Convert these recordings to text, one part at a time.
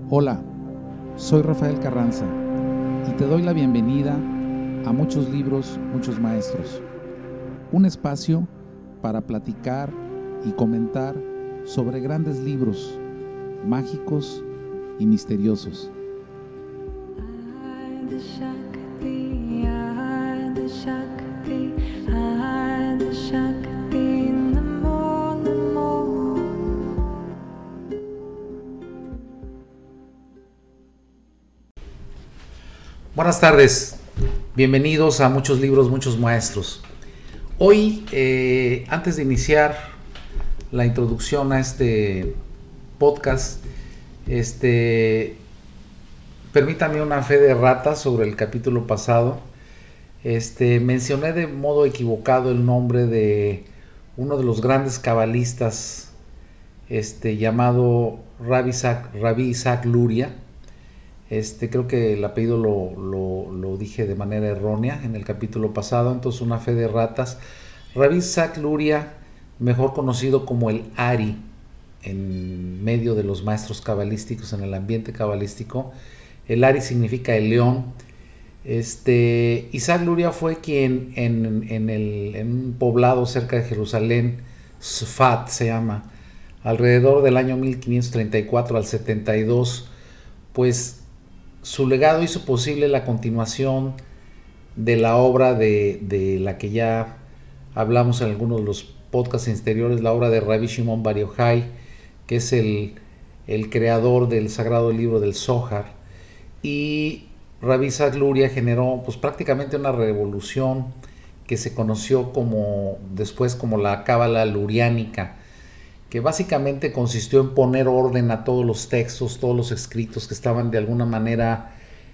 Hola, soy Rafael Carranza y te doy la bienvenida a Muchos Libros, Muchos Maestros, un espacio para platicar y comentar sobre grandes libros mágicos y misteriosos. Buenas tardes, bienvenidos a Muchos Libros, Muchos Maestros. Hoy, antes de iniciar la introducción a este podcast, permítame una fe de rata sobre el capítulo pasado. Mencioné de modo equivocado el nombre de uno de los grandes cabalistas, llamado Rabbi Isaac Luria. Creo que el apellido lo dije de manera errónea en el capítulo pasado, entonces una fe de ratas. Rabbi Isaac Luria, mejor conocido como el Ari, en medio de los maestros cabalísticos, en el ambiente cabalístico. El Ari significa el león. Isaac Luria fue quien en un poblado cerca de Jerusalén, Sfat se llama, alrededor del año 1534 al 72, pues su legado hizo posible la continuación de la obra de la que ya hablamos en algunos de los podcasts anteriores, la obra de Rabbi Shimon Bar Yochai, que es el creador del sagrado libro del Zohar. Y Rabbi Isaac Luria generó pues prácticamente una revolución que se conoció después como la Cábala Luriánica, que básicamente consistió en poner orden a todos los textos, todos los escritos que estaban de alguna manera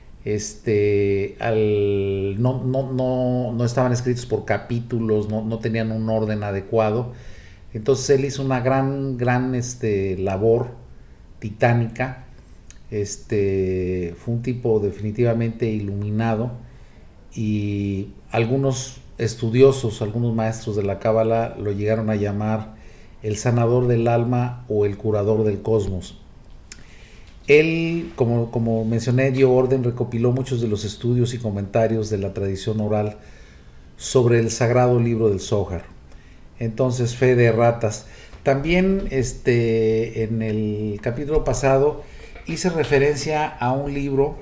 no estaban escritos por capítulos, no tenían un orden adecuado. Entonces él hizo una gran labor titánica. Fue un tipo definitivamente iluminado, y algunos estudiosos, algunos maestros de la Cábala lo llegaron a llamar el sanador del alma o el curador del cosmos. Él, como mencioné, dio orden, recopiló muchos de los estudios y comentarios de la tradición oral sobre el sagrado libro del Zohar. Entonces, fe de ratas. También en el capítulo pasado hice referencia a un libro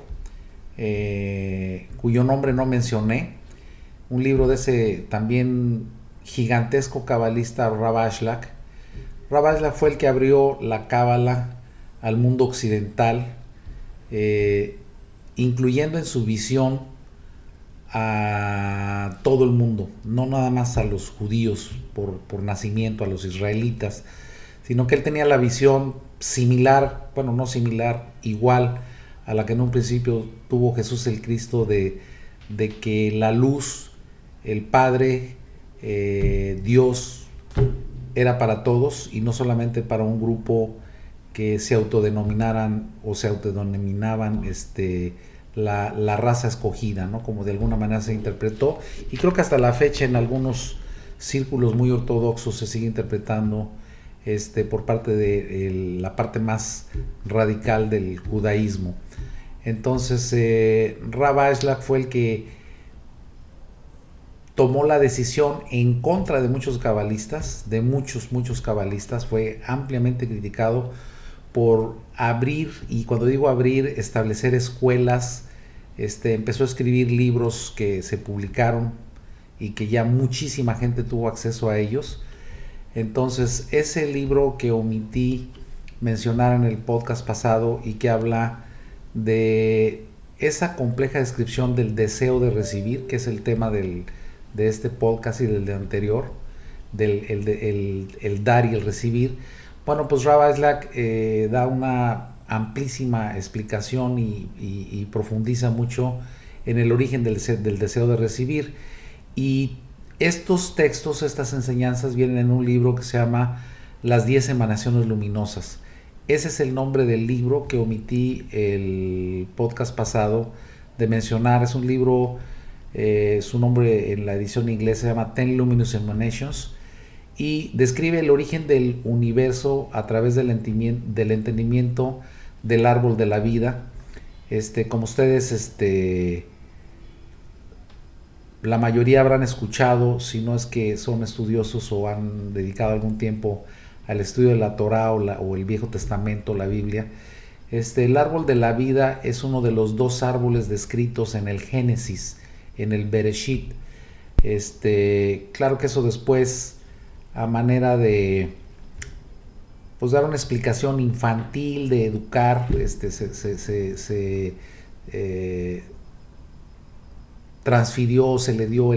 cuyo nombre no mencioné, un libro de ese también gigantesco cabalista Rav Ashlag. Rav Ashlag fue el que abrió la Cábala al mundo occidental, incluyendo en su visión a todo el mundo, no nada más a los judíos por nacimiento, a los israelitas, sino que él tenía la visión similar, bueno, no similar, igual a la que en un principio tuvo Jesús el Cristo, de que la luz, el Padre, Dios, era para todos y no solamente para un grupo que se autodenominaban la raza escogida, ¿no? Como de alguna manera se interpretó, y creo que hasta la fecha en algunos círculos muy ortodoxos se sigue interpretando por parte de la parte más radical del judaísmo. Entonces Rav Ashlag fue el que tomó la decisión en contra de muchos cabalistas, de muchos cabalistas. Fue ampliamente criticado por abrir, y cuando digo abrir, establecer escuelas. Empezó a escribir libros que se publicaron y que ya muchísima gente tuvo acceso a ellos. Entonces, ese libro que omití mencionar en el podcast pasado, y que habla de esa compleja descripción del deseo de recibir, que es el tema de este podcast y del anterior, el dar y el recibir. Bueno, pues Rav Ashlag da una amplísima explicación y profundiza mucho en el origen del deseo de recibir. Y estos textos, estas enseñanzas vienen en un libro que se llama Las 10 emanaciones luminosas. Ese es el nombre del libro que omití el podcast pasado de mencionar. Es un libro, su nombre en la edición inglesa se llama 10 Luminous Emanations, y describe el origen del universo a través del entendimiento del árbol de la vida. Como ustedes, la mayoría habrán escuchado, si no es que son estudiosos o han dedicado algún tiempo al estudio de la Torá o el Viejo Testamento, la Biblia. El árbol de la vida es uno de los dos árboles descritos en el Génesis, en el Bereshit. Claro que eso después, a manera de pues dar una explicación infantil, de educar, se transfirió, se le dio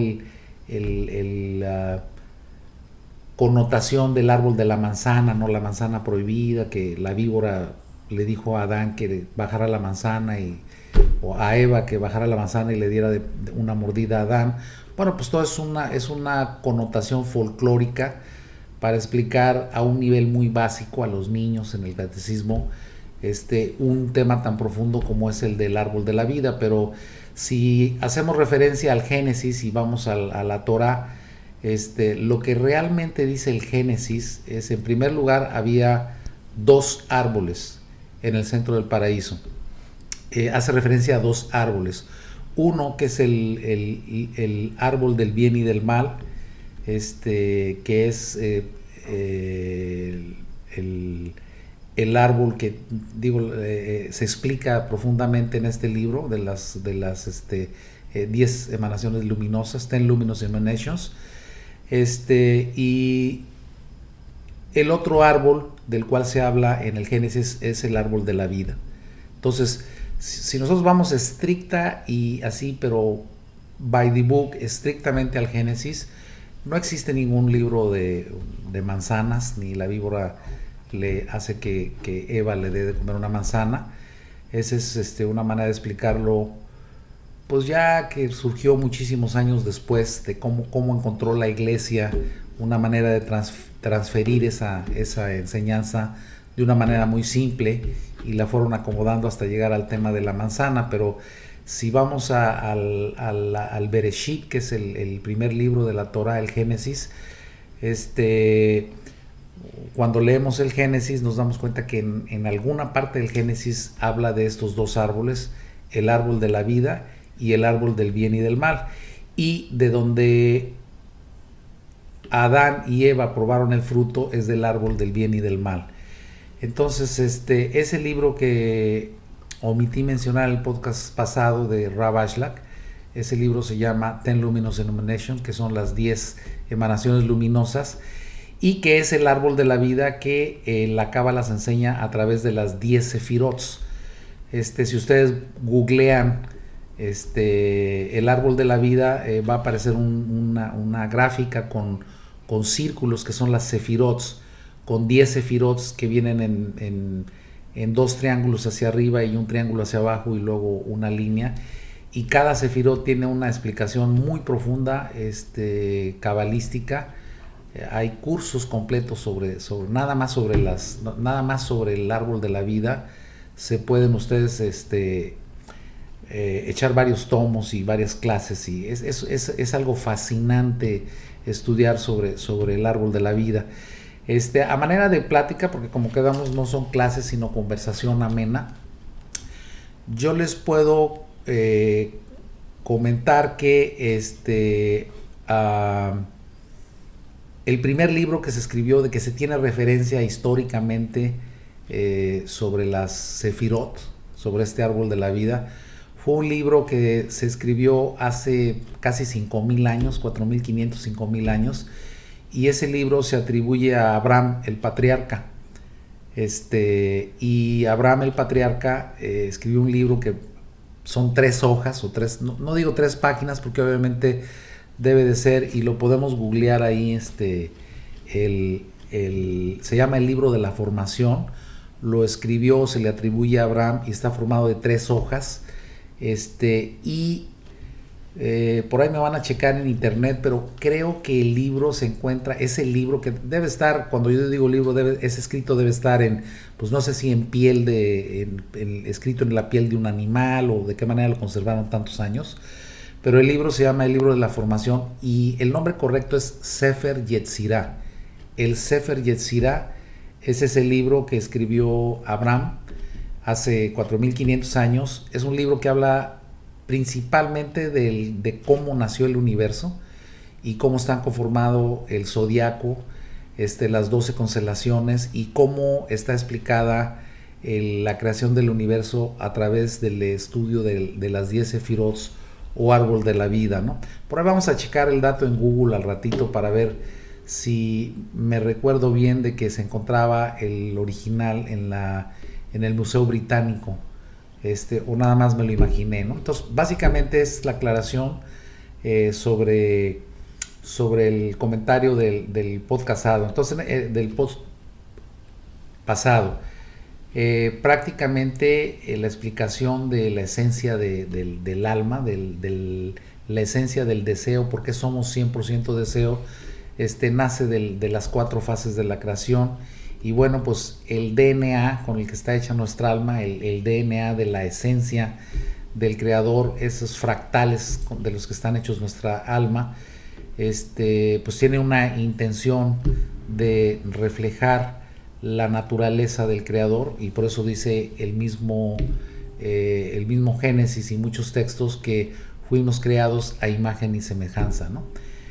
la connotación del árbol de la manzana, no la manzana prohibida, que la víbora le dijo a Adán que bajara la manzana, o a Eva que bajara la manzana y le diera de una mordida a Adán. Bueno, pues todo es una connotación folclórica para explicar a un nivel muy básico a los niños en el catecismo un tema tan profundo como es el del árbol de la vida. Pero si hacemos referencia al Génesis y vamos a la Torá, lo que realmente dice el Génesis es, en primer lugar, había dos árboles en el centro del paraíso. Hace referencia a dos árboles. Uno que es el árbol del bien y del mal, que es el árbol que se explica profundamente en este libro de las 10 emanaciones luminosas, 10 luminous emanations. Y el otro árbol del cual se habla en el Génesis es el árbol de la vida. Entonces, si nosotros vamos estricta y así, pero by the book, estrictamente al Génesis, no existe ningún libro de manzanas, ni la víbora le hace que Eva le dé de comer una manzana. Esa es una manera de explicarlo, pues ya que surgió muchísimos años después de cómo encontró la Iglesia una manera de transferir esa enseñanza de una manera muy simple, y la fueron acomodando hasta llegar al tema de la manzana. Pero si vamos al Bereshit, que es el primer libro de la Torah, el Génesis, cuando leemos el Génesis nos damos cuenta que en alguna parte del Génesis habla de estos dos árboles, el árbol de la vida y el árbol del bien y del mal, y de donde Adán y Eva probaron el fruto es del árbol del bien y del mal. Entonces, ese libro que omití mencionar en el podcast pasado de Rav Ashlag, ese libro se llama 10 Luminous Emanations, que son las 10 emanaciones luminosas, y que es el árbol de la vida que la Cábala las enseña a través de las 10 sefirots. Si ustedes googlean el árbol de la vida, va a aparecer una gráfica con círculos que son las sefirots, con 10 sefirots que vienen en dos triángulos hacia arriba y un triángulo hacia abajo y luego una línea, y cada sefirot tiene una explicación muy profunda, cabalística. Hay cursos completos sobre nada más sobre el árbol de la vida. Se pueden ustedes echar varios tomos y varias clases, y es algo fascinante estudiar sobre el árbol de la vida. A manera de plática, porque como quedamos no son clases sino conversación amena, yo les puedo comentar que el primer libro que se escribió, de que se tiene referencia históricamente sobre las sefirot, sobre este árbol de la vida, fue un libro que se escribió hace casi 5,000 años, 4,500, 5,000 años, y ese libro se atribuye a Abraham el patriarca. Y Abraham el patriarca escribió un libro que son 3 hojas, o 3, no digo 3 páginas porque obviamente debe de ser, y lo podemos googlear ahí, se llama el libro de la formación. Lo escribió, se le atribuye a Abraham, y está formado de 3 hojas. Por ahí me van a checar en internet, pero creo que el libro se encuentra, ese libro que debe estar, cuando yo digo libro, ese escrito debe estar pues no sé si en piel escrito en la piel de un animal, o de qué manera lo conservaron tantos años, pero el libro se llama el libro de la formación, y el nombre correcto es Sefer Yetzirah. El Sefer Yetzirah es ese libro que escribió Abraham hace 4500 años. Es un libro que habla principalmente de cómo nació el universo y cómo están conformado el zodiaco, las 12 constelaciones, y cómo está explicada la creación del universo a través del estudio de las 10 sefirot o árbol de la vida, ¿no? Por ahí vamos a checar el dato en Google al ratito para ver si me recuerdo bien de que se encontraba el original en el Museo Británico, o nada más me lo imaginé, ¿no? Entonces, básicamente es la aclaración sobre el comentario del podcast pasado. Entonces, del post pasado, prácticamente la explicación de la esencia del alma, la esencia del deseo, porque somos 100% deseo, nace de las 4 fases de la creación. Y bueno, pues el DNA con el que está hecha nuestra alma, el DNA de la esencia del creador, esos fractales de los que están hechos nuestra alma, pues tiene una intención de reflejar la naturaleza del creador, y por eso dice el mismo Génesis y muchos textos que fuimos creados a imagen y semejanza, ¿no?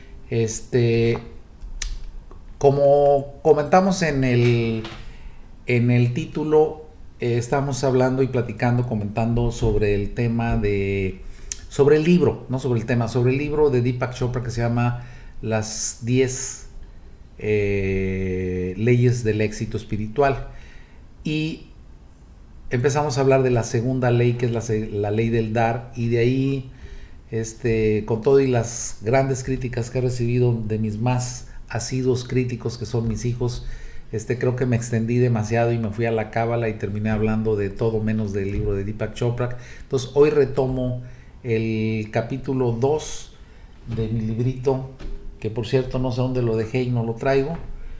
Como comentamos en el título, estamos hablando y platicando, comentando sobre el tema sobre el libro, no sobre el tema, sobre el libro de Deepak Chopra que se llama Las 10 leyes del éxito espiritual. Y empezamos a hablar de la segunda ley, que es la ley del dar, y de ahí, con todo y las grandes críticas que he recibido de mis más asiduos críticos, que son mis hijos, creo que me extendí demasiado y me fui a la cábala y terminé hablando de todo menos del libro de Deepak Chopra. Entonces hoy retomo el capítulo 2 de mi librito, que por cierto no sé dónde lo dejé y no lo traigo,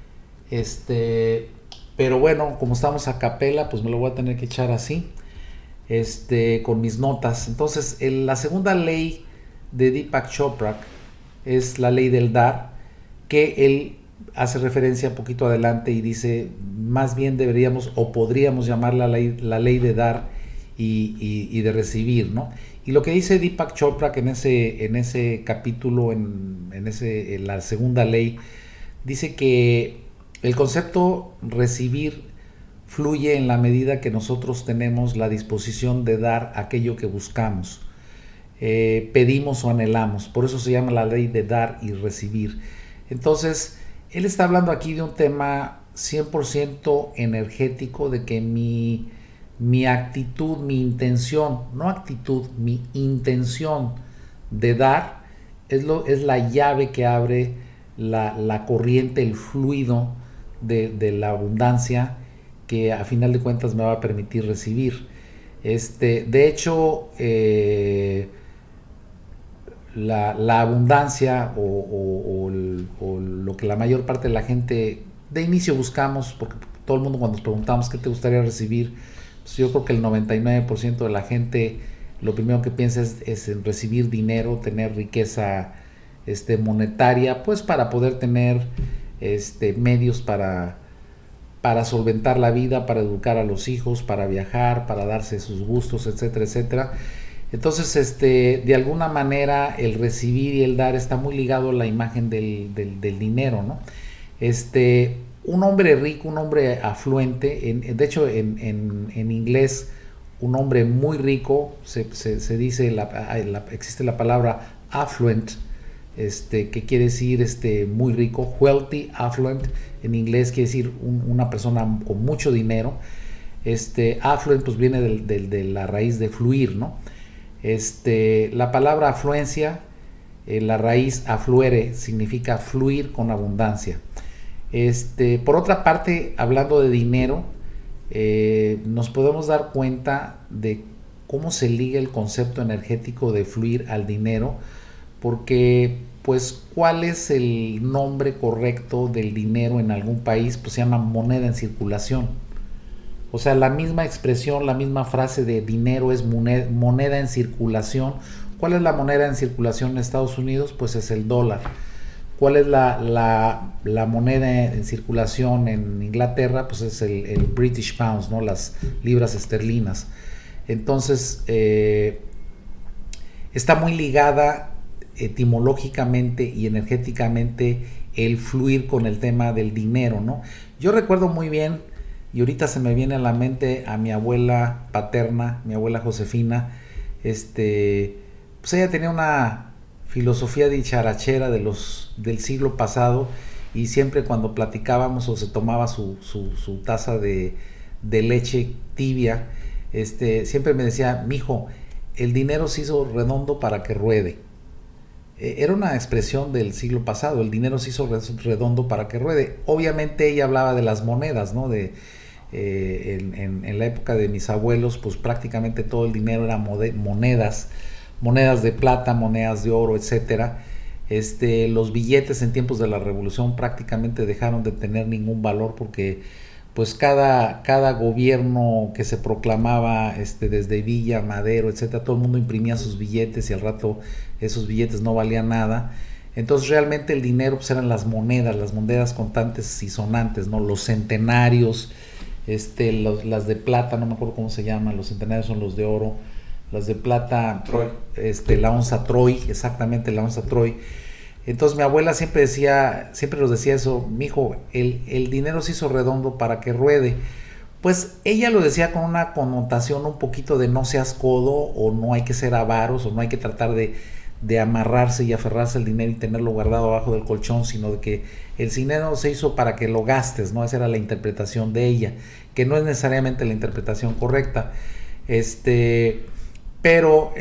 pero bueno, como estamos a capela, pues me lo voy a tener que echar así, con mis notas. Entonces la segunda ley de Deepak Chopra es la ley del dar, que él hace referencia un poquito adelante y dice, más bien deberíamos o podríamos llamarla la ley de dar y de recibir, ¿no? Y lo que dice Deepak Chopra, que en ese capítulo, en la segunda ley, dice que el concepto recibir fluye en la medida que nosotros tenemos la disposición de dar aquello que buscamos, pedimos o anhelamos. Por eso se llama la ley de dar y recibir. Entonces, él está hablando aquí de un tema 100% energético, de que mi actitud, mi intención, no actitud, mi intención de dar es la llave que abre la corriente, el fluido de la abundancia, que a final de cuentas me va a permitir recibir. De hecho, la abundancia o lo que la mayor parte de la gente de inicio buscamos, porque todo el mundo, cuando nos preguntamos qué te gustaría recibir, pues yo creo que el 99% de la gente lo primero que piensa es en recibir dinero, tener riqueza monetaria, pues para poder tener medios para solventar la vida, para educar a los hijos, para viajar, para darse sus gustos, etcétera, etcétera. Entonces, de alguna manera, el recibir y el dar está muy ligado a la imagen del dinero, ¿no? Un hombre rico, un hombre afluente, de hecho, en inglés, un hombre muy rico, se dice, existe la palabra affluent, que quiere decir muy rico, wealthy, affluent, en inglés quiere decir una persona con mucho dinero. Affluent pues viene de la raíz de fluir, ¿no? La palabra afluencia, la raíz afluere, significa fluir con abundancia. Por otra parte, hablando de dinero, nos podemos dar cuenta de cómo se liga el concepto energético de fluir al dinero, porque pues ¿cuál es el nombre correcto del dinero en algún país? Pues se llama moneda en circulación. O sea, la misma expresión, la misma frase de dinero es moneda en circulación. ¿Cuál es la moneda en circulación en Estados Unidos? Pues es el dólar. ¿Cuál es la moneda en circulación en Inglaterra? Pues es el British Pounds, ¿no? Las libras esterlinas. Entonces, está muy ligada etimológicamente y energéticamente el fluir con el tema del dinero, ¿no? Yo recuerdo muy bien, y ahorita se me viene a la mente a mi abuela paterna, mi abuela Josefina, pues ella tenía una filosofía dicharachera del siglo pasado, y siempre cuando platicábamos o se tomaba su taza de leche tibia, siempre me decía: mijo, el dinero se hizo redondo para que ruede. Era una expresión del siglo pasado: el dinero se hizo redondo para que ruede. Obviamente ella hablaba de las monedas, ¿no? En la época de mis abuelos, pues prácticamente todo el dinero era monedas de plata, monedas de oro, etcétera. Los billetes en tiempos de la Revolución prácticamente dejaron de tener ningún valor, porque pues cada gobierno que se proclamaba, desde Villa, Madero, etcétera, todo el mundo imprimía sus billetes y al rato esos billetes no valían nada. Entonces realmente el dinero pues eran las monedas contantes y sonantes, ¿no? Los centenarios, las de plata, no me acuerdo cómo se llaman, los centenarios son los de oro, las de plata, Troy. La onza Troy, exactamente, la onza Troy. Entonces mi abuela siempre nos decía eso: mijo, el dinero se hizo redondo para que ruede. Pues ella lo decía con una connotación un poquito de no seas codo, o no hay que ser avaros, o no hay que tratar de amarrarse y aferrarse al dinero y tenerlo guardado abajo del colchón, sino de que el dinero se hizo para que lo gastes, ¿no? Esa era la interpretación de ella, que no es necesariamente la interpretación correcta. Pero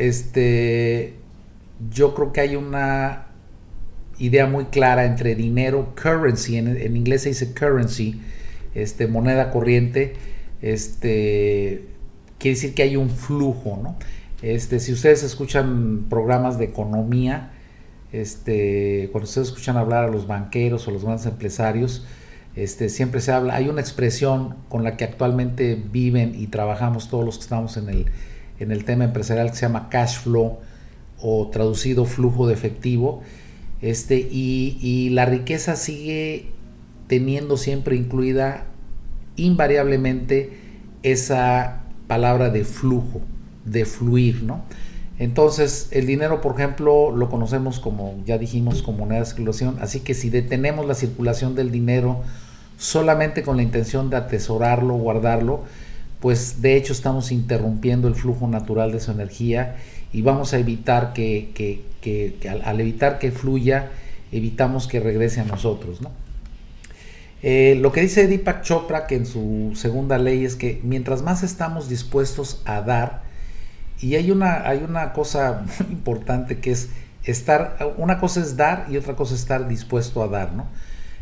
yo creo que hay una idea muy clara entre dinero, currency, en inglés se dice currency, moneda corriente, quiere decir que hay un flujo, ¿no? Si ustedes escuchan programas de economía, cuando ustedes escuchan hablar a los banqueros o los grandes empresarios, siempre se habla, hay una expresión con la que actualmente viven y trabajamos todos los que estamos en el tema empresarial, que se llama cash flow, o traducido flujo de efectivo. Y la riqueza sigue teniendo siempre incluida invariablemente esa palabra de flujo, de fluir, ¿no? Entonces el dinero, por ejemplo, lo conocemos, como ya dijimos, como moneda de circulación. Así que si detenemos la circulación del dinero solamente con la intención de atesorarlo, guardarlo, pues de hecho estamos interrumpiendo el flujo natural de su energía, y vamos a evitar que al evitar que fluya, evitamos que regrese a nosotros, ¿no? Lo que dice Deepak Chopra, que en su segunda ley, es que mientras más estamos dispuestos a dar, y hay una cosa muy importante, que es una cosa es dar y otra cosa es estar dispuesto a dar, ¿no?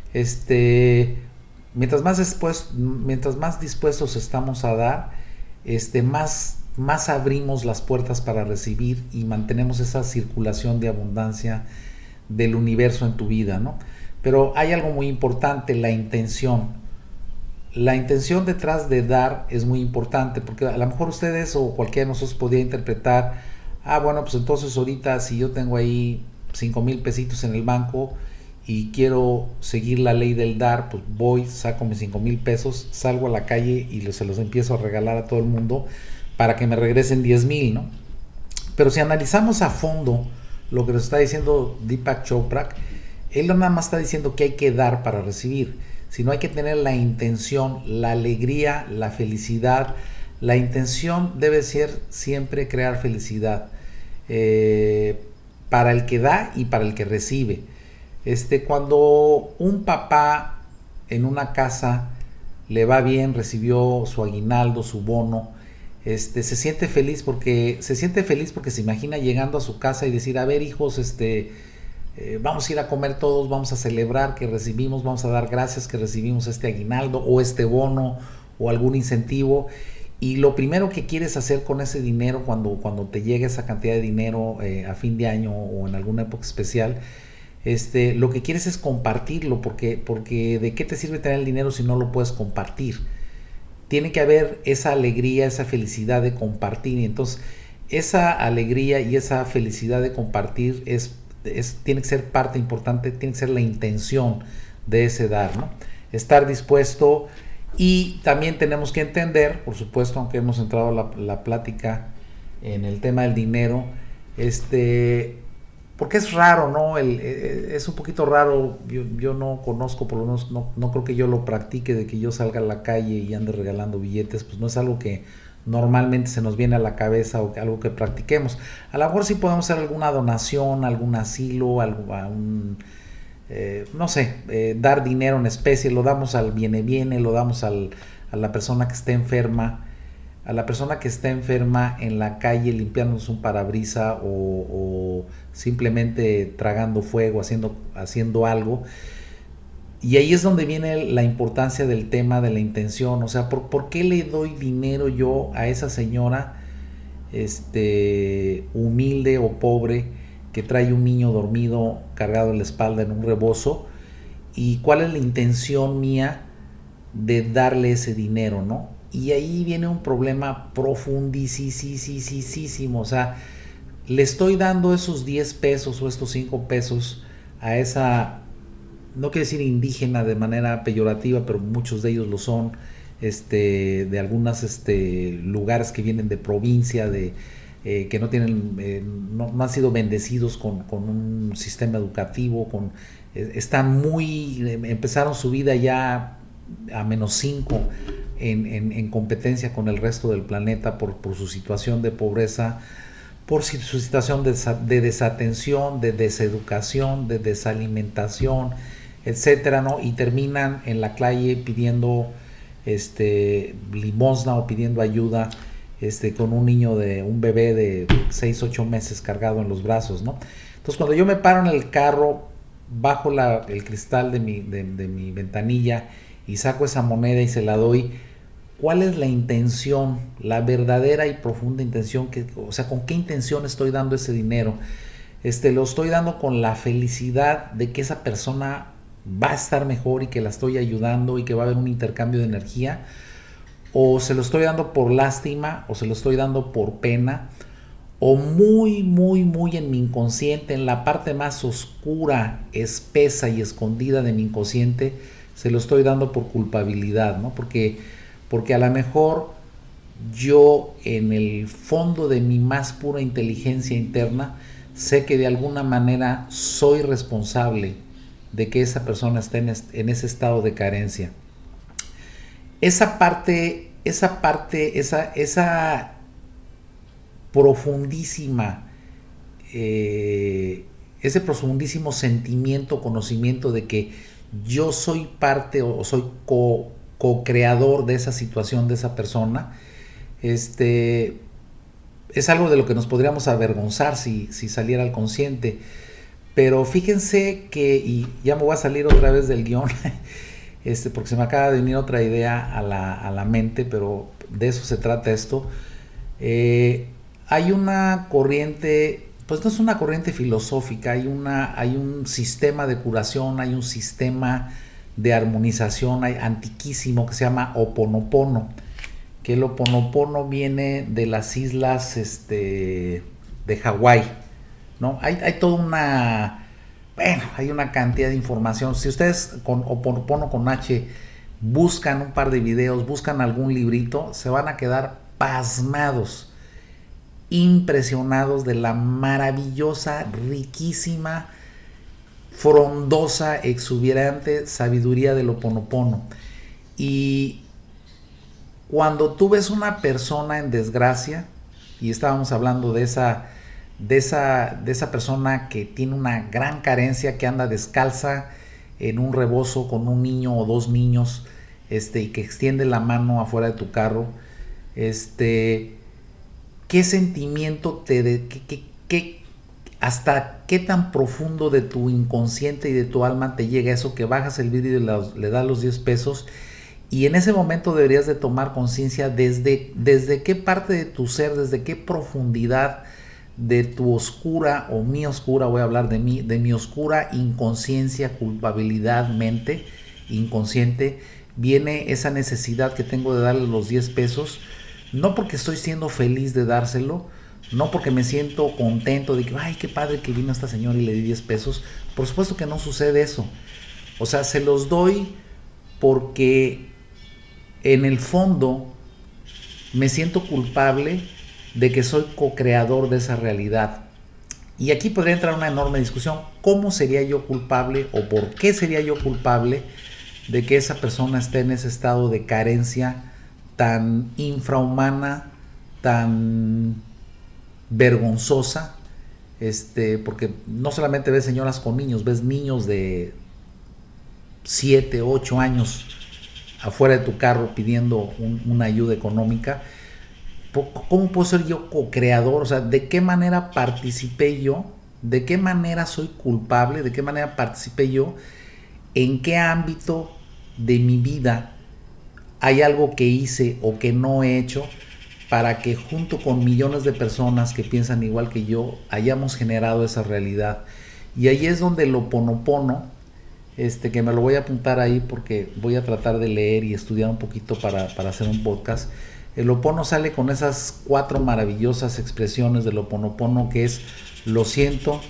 Mientras más dispuestos estamos a dar, más abrimos las puertas para recibir, y mantenemos esa circulación de abundancia del universo en tu vida, ¿no? Pero hay algo muy importante: la intención. La intención detrás de dar es muy importante, porque a lo mejor ustedes o cualquiera de nosotros podría interpretar: bueno, pues entonces ahorita, si yo tengo ahí 5,000 pesitos en el banco y quiero seguir la ley del dar, pues voy, saco mis 5,000 pesos, salgo a la calle y se los empiezo a regalar a todo el mundo para que me regresen 10,000, ¿no? Pero si analizamos a fondo lo que nos está diciendo Deepak Chopra, él no nada más está diciendo que hay que dar para recibir, sino hay que tener la intención, la alegría, la felicidad. La intención debe ser siempre crear felicidad, para el que da y para el que recibe. Cuando un papá en una casa le va bien, recibió su aguinaldo, su bono, se siente feliz porque se imagina llegando a su casa y decir: a ver, hijos, vamos a ir a comer todos, vamos a celebrar que recibimos, vamos a dar gracias que recibimos este aguinaldo o este bono o algún incentivo. Y lo primero que quieres hacer con ese dinero, cuando te llega esa cantidad de dinero a fin de año o en alguna época especial, lo que quieres es compartirlo, porque ¿de qué te sirve tener el dinero si no lo puedes compartir? Tiene que haber esa alegría, esa felicidad de compartir. Y entonces esa alegría y esa felicidad de compartir es tiene que ser parte importante, tiene que ser la intención de ese dar, ¿no? Estar dispuesto. Y también tenemos que entender, por supuesto, aunque hemos entrado la plática en el tema del dinero, porque es raro, ¿no? Es un poquito raro, yo no conozco, por lo menos no creo que yo lo practique, de que yo salga a la calle y ande regalando billetes, pues no es algo que normalmente se nos viene a la cabeza o algo que practiquemos. A lo mejor sí podemos hacer alguna donación, algún asilo, no sé, dar dinero en especie, lo damos al viene, lo damos a la persona que esté enferma, a la persona que está enferma en la calle limpiándonos un parabrisa o simplemente tragando fuego, haciendo algo. Y ahí es donde viene la importancia del tema de la intención. O sea, ¿por qué le doy dinero yo a esa señora humilde o pobre que trae un niño dormido cargado en la espalda en un rebozo? ¿Y cuál es la intención mía de darle ese dinero, no? Y ahí viene un problema profundísimo. O sea, le estoy dando esos 10 pesos o estos 5 pesos a esa, no quiero decir indígena de manera peyorativa, pero muchos de ellos lo son, de algunos lugares que vienen de provincia, que no tienen, no han sido bendecidos con un sistema educativo, están empezaron su vida ya a -5 en competencia con el resto del planeta por su situación de pobreza, por su situación de desatención, de deseducación, de desalimentación, etcétera, ¿no? Y terminan en la calle pidiendo limosna o pidiendo ayuda, con un bebé de 6-8 meses cargado en los brazos, ¿no? Entonces, cuando yo me paro en el carro, bajo el cristal de mi ventanilla y saco esa moneda y se la doy, ¿cuál es la intención, la verdadera y profunda intención? O sea, ¿con qué intención estoy dando ese dinero? Lo estoy dando con la felicidad de que esa persona va a estar mejor y que la estoy ayudando y que va a haber un intercambio de energía, o se lo estoy dando por lástima, o se lo estoy dando por pena, o muy en mi inconsciente, en la parte más oscura, espesa y escondida de mi inconsciente, se lo estoy dando por culpabilidad, ¿no? Porque a lo mejor yo, en el fondo de mi más pura inteligencia interna, sé que de alguna manera soy responsable de que esa persona esté en ese estado de carencia. Esa profundísima, ese profundísimo sentimiento, conocimiento de que yo soy parte o soy co-creador de esa situación, de esa persona, es algo de lo que nos podríamos avergonzar si saliera al consciente. Pero fíjense que, y ya me voy a salir otra vez del guión, porque se me acaba de venir otra idea a la mente, pero de eso se trata esto. Hay una corriente, pues no es una corriente filosófica, hay un sistema de curación, hay un sistema de armonización antiquísimo que se llama Ho'oponopono, que el Ho'oponopono viene de las islas de Hawái, ¿no? Hay toda hay una cantidad de información. Si ustedes con Ho'oponopono con H buscan un par de videos, buscan algún librito, se van a quedar pasmados, impresionados de la maravillosa, riquísima, frondosa, exuberante sabiduría del Ho'oponopono. Y cuando tú ves una persona en desgracia, y estábamos hablando de esa persona que tiene una gran carencia, que anda descalza en un rebozo con un niño o 2 niños, y que extiende la mano afuera de tu carro, ¿qué sentimiento hasta qué tan profundo de tu inconsciente y de tu alma te llega eso, que bajas el vidrio y le das los 10 pesos? Y en ese momento deberías de tomar conciencia desde qué parte de tu ser, desde qué profundidad de tu oscura, o mi oscura, voy a hablar de mi oscura inconsciencia, culpabilidad, mente inconsciente, viene esa necesidad que tengo de darle los 10 pesos, no porque estoy siendo feliz de dárselo, no porque me siento contento de que, ay, qué padre que vino esta señora y le di 10 pesos. Por supuesto que no sucede eso. O sea, se los doy porque en el fondo me siento culpable de que soy co-creador de esa realidad. Y aquí podría entrar una enorme discusión. ¿Cómo sería yo culpable o por qué sería yo culpable de que esa persona esté en ese estado de carencia tan infrahumana, tan vergonzosa? Porque no solamente ves señoras con niños, ves niños de 7, 8 años afuera de tu carro pidiendo una ayuda económica. ¿Cómo puedo ser yo co-creador? O sea, ¿de qué manera participé yo? ¿De qué manera soy culpable? ¿De qué manera participé yo? ¿En qué ámbito de mi vida hay algo que hice o que no he hecho para que junto con millones de personas que piensan igual que yo hayamos generado esa realidad? Y ahí es donde el Ho'oponopono, que me lo voy a apuntar ahí porque voy a tratar de leer y estudiar un poquito para hacer un podcast. El Ho'oponopono sale con esas 4 maravillosas expresiones del Ho'oponopono, que es: lo siento,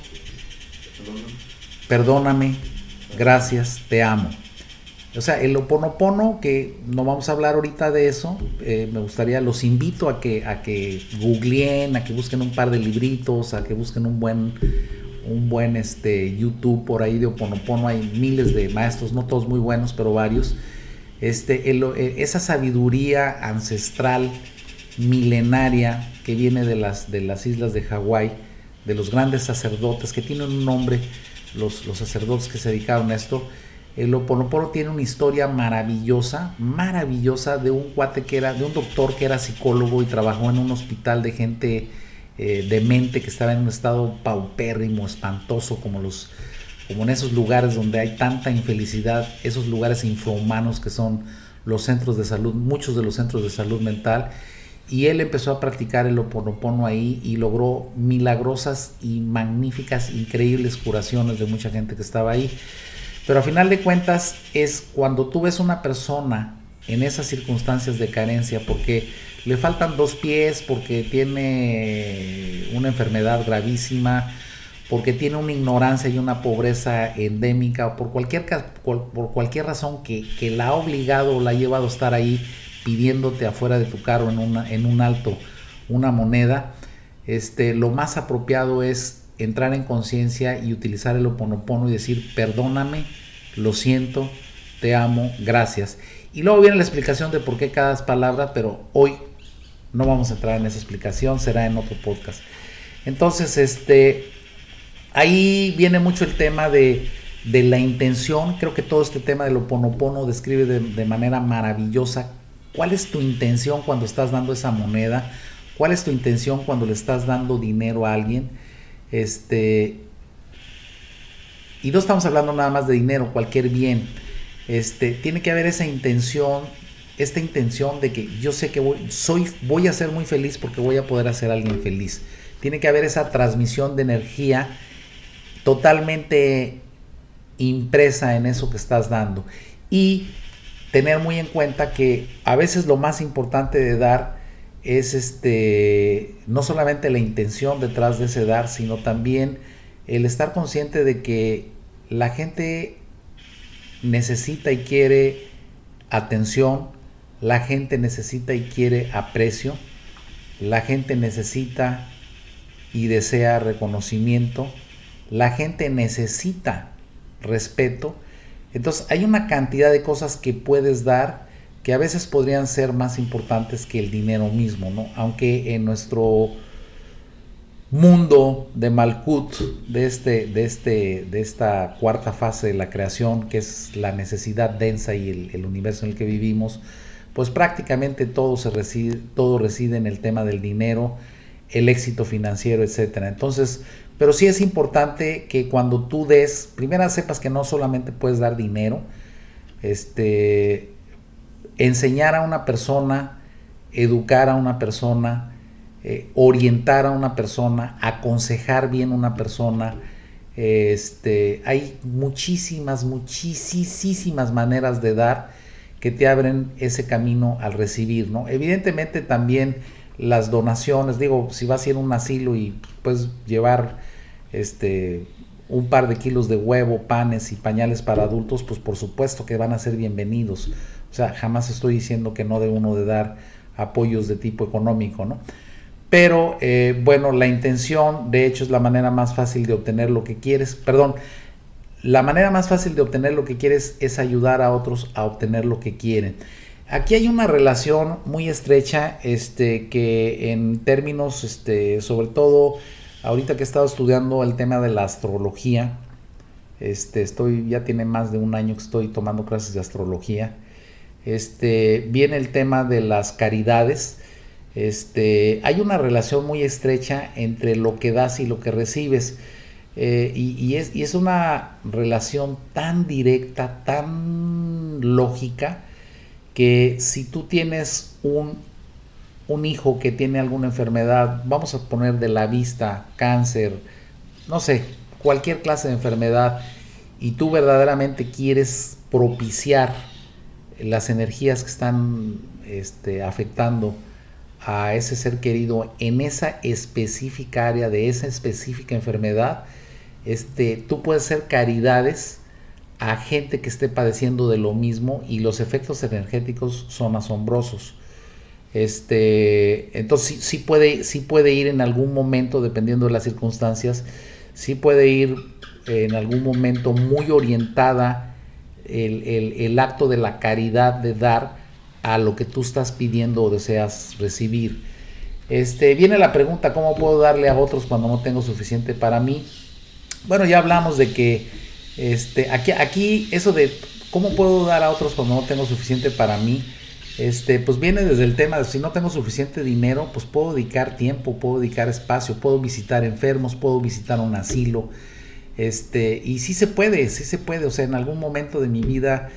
perdóname, gracias, te amo. O sea, el Ho'oponopono, que no vamos a hablar ahorita de eso, me gustaría, los invito a que googleen, a que busquen un par de libritos, a que busquen un buen YouTube por ahí de Ho'oponopono. Hay miles de maestros, no todos muy buenos, pero varios. Esa sabiduría ancestral, milenaria, que viene de las islas de Hawái, de los grandes sacerdotes, que tienen un nombre, los sacerdotes que se dedicaron a esto. El Ho'oponopono tiene una historia maravillosa de un cuate de un doctor que era psicólogo y trabajó en un hospital de gente demente, que estaba en un estado paupérrimo, espantoso, como en esos lugares donde hay tanta infelicidad, esos lugares infrahumanos que son los centros de salud, muchos de los centros de salud mental. Y él empezó a practicar el Ho'oponopono ahí y logró milagrosas y magníficas, increíbles curaciones de mucha gente que estaba ahí. Pero a final de cuentas es cuando tú ves una persona en esas circunstancias de carencia, porque le faltan 2 pies, porque tiene una enfermedad gravísima, porque tiene una ignorancia y una pobreza endémica, o por cualquier razón que la ha obligado o la ha llevado a estar ahí pidiéndote afuera de tu carro en un alto una moneda, lo más apropiado es entrar en conciencia y utilizar el Ho'oponopono y decir: perdóname, lo siento, te amo, gracias. Y luego viene la explicación de por qué cada palabra, pero hoy no vamos a entrar en esa explicación, será en otro podcast. Entonces, ahí viene mucho el tema de la intención. Creo que todo este tema del Ho'oponopono describe de manera maravillosa cuál es tu intención cuando estás dando esa moneda, cuál es tu intención cuando le estás dando dinero a alguien. Y no estamos hablando nada más de dinero, cualquier bien. Tiene que haber esa intención, esta intención de que yo sé que voy a ser muy feliz porque voy a poder hacer a alguien feliz. Tiene que haber esa transmisión de energía totalmente impresa en eso que estás dando. Y tener muy en cuenta que a veces lo más importante de dar es no solamente la intención detrás de ese dar, sino también el estar consciente de que la gente necesita y quiere atención, la gente necesita y quiere aprecio, la gente necesita y desea reconocimiento, la gente necesita respeto. Entonces hay una cantidad de cosas que puedes dar que a veces podrían ser más importantes que el dinero mismo, ¿no? Aunque en nuestro mundo de Malkut, de esta cuarta fase de la creación, que es la necesidad densa y el universo en el que vivimos, pues prácticamente todo reside en el tema del dinero, el éxito financiero, etcétera. Entonces, pero sí es importante que cuando tú des, primero sepas que no solamente puedes dar dinero, enseñar a una persona, educar a una persona, orientar a una persona, aconsejar bien a una persona. Hay muchísimas maneras de dar que te abren ese camino al recibir, ¿no? Evidentemente también las donaciones. Digo, si vas a ir a un asilo y puedes llevar un par de kilos de huevo, panes y pañales para adultos, pues por supuesto que van a ser bienvenidos. O sea, jamás estoy diciendo que no debe uno de dar apoyos de tipo económico, ¿no? Pero bueno, la intención, de hecho, es la manera más fácil de obtener lo que quieres. Perdón, la manera más fácil de obtener lo que quieres es ayudar a otros a obtener lo que quieren. Aquí hay una relación muy estrecha, que en términos, sobre todo ahorita que he estado estudiando el tema de la astrología, ya tiene más de un año que estoy tomando clases de astrología. Viene el tema de las caridades. Hay una relación muy estrecha entre lo que das y lo que recibes. Y es una relación tan directa, tan lógica, que si tú tienes un hijo que tiene alguna enfermedad, vamos a poner de la vista, cáncer, no sé, cualquier clase de enfermedad, y tú verdaderamente quieres propiciar las energías que están afectando a ese ser querido en esa específica área de esa específica enfermedad, tú puedes hacer caridades a gente que esté padeciendo de lo mismo, y los efectos energéticos son asombrosos. Entonces sí puede ir en algún momento, dependiendo de las circunstancias, sí puede ir en algún momento muy orientada el acto de la caridad, de dar a lo que tú estás pidiendo o deseas recibir. Viene la pregunta: ¿cómo puedo darle a otros cuando no tengo suficiente para mí? Bueno, ya hablamos de que aquí eso de cómo puedo dar a otros cuando no tengo suficiente para mí, pues viene desde el tema de si no tengo suficiente dinero, pues puedo dedicar tiempo, puedo dedicar espacio, puedo visitar enfermos, puedo visitar un asilo, y sí se puede, o sea, en algún momento de mi vida,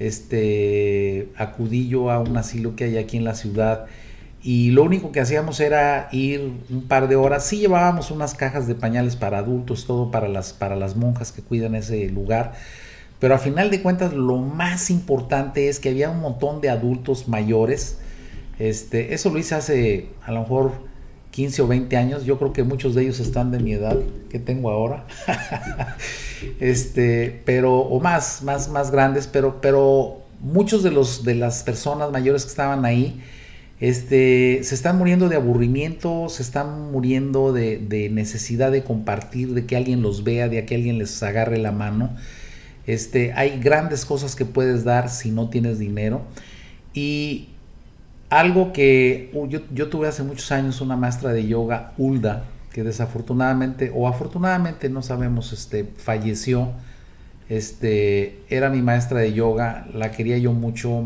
acudí yo a un asilo que hay aquí en la ciudad, y lo único que hacíamos era ir un par de horas. Sí llevábamos unas cajas de pañales para adultos, todo para las monjas que cuidan ese lugar, pero a final de cuentas lo más importante es que había un montón de adultos mayores. Eso lo hice hace a lo mejor 15 o 20 años. Yo creo que muchos de ellos están de mi edad que tengo ahora. Pero o más grandes, pero muchos de las personas mayores que estaban ahí se están muriendo de aburrimiento, se están muriendo de necesidad de compartir, de que alguien los vea, de que alguien les agarre la mano. Hay grandes cosas que puedes dar si no tienes dinero. Y algo que yo tuve hace muchos años una maestra de yoga, Hulda, que desafortunadamente o afortunadamente, no sabemos, falleció. Era mi maestra de yoga, la quería yo mucho,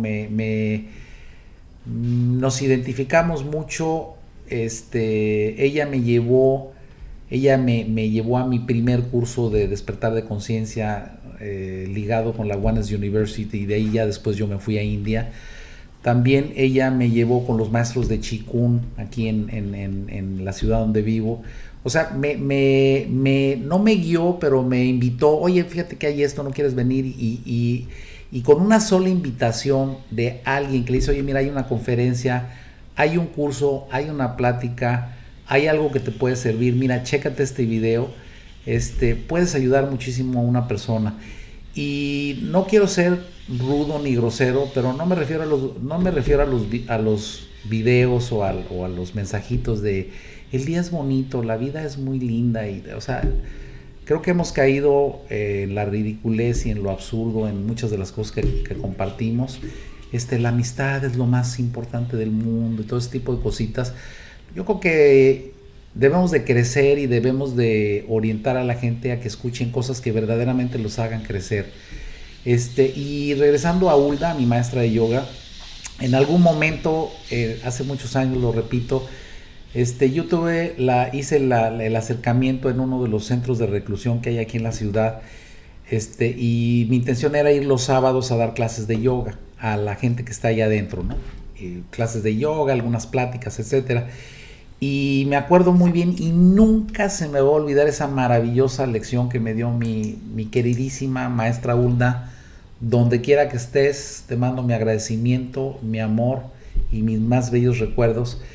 nos identificamos mucho. Ella me llevó a mi primer curso de despertar de conciencia, ligado con la Oneness University, y de ahí ya después yo me fui a India. También ella me llevó con los maestros de Qigong aquí en la ciudad donde vivo. O sea, no me guió, pero me invitó: oye, fíjate que hay esto, ¿no quieres venir? Y con una sola invitación de alguien que le dice: oye, mira, hay una conferencia, hay un curso, hay una plática, hay algo que te puede servir, mira, chécate este video, puedes ayudar muchísimo a una persona. Y no quiero ser rudo ni grosero, pero no me refiero a los videos o a los mensajitos de el día es bonito, la vida es muy linda, o sea, creo que hemos caído en la ridiculez y en lo absurdo en muchas de las cosas que compartimos. La amistad es lo más importante del mundo y todo ese tipo de cositas. Yo creo que debemos de crecer y debemos de orientar a la gente a que escuchen cosas que verdaderamente los hagan crecer. Y regresando a Hulda, mi maestra de yoga, en algún momento, hace muchos años, lo repito, yo hice el acercamiento en uno de los centros de reclusión que hay aquí en la ciudad, y mi intención era ir los sábados a dar clases de yoga a la gente que está allá adentro, ¿no? Clases de yoga, algunas pláticas, etcétera. Y me acuerdo muy bien, y nunca se me va a olvidar esa maravillosa lección que me dio mi queridísima maestra Hulda. Donde quiera que estés, te mando mi agradecimiento, mi amor y mis más bellos recuerdos.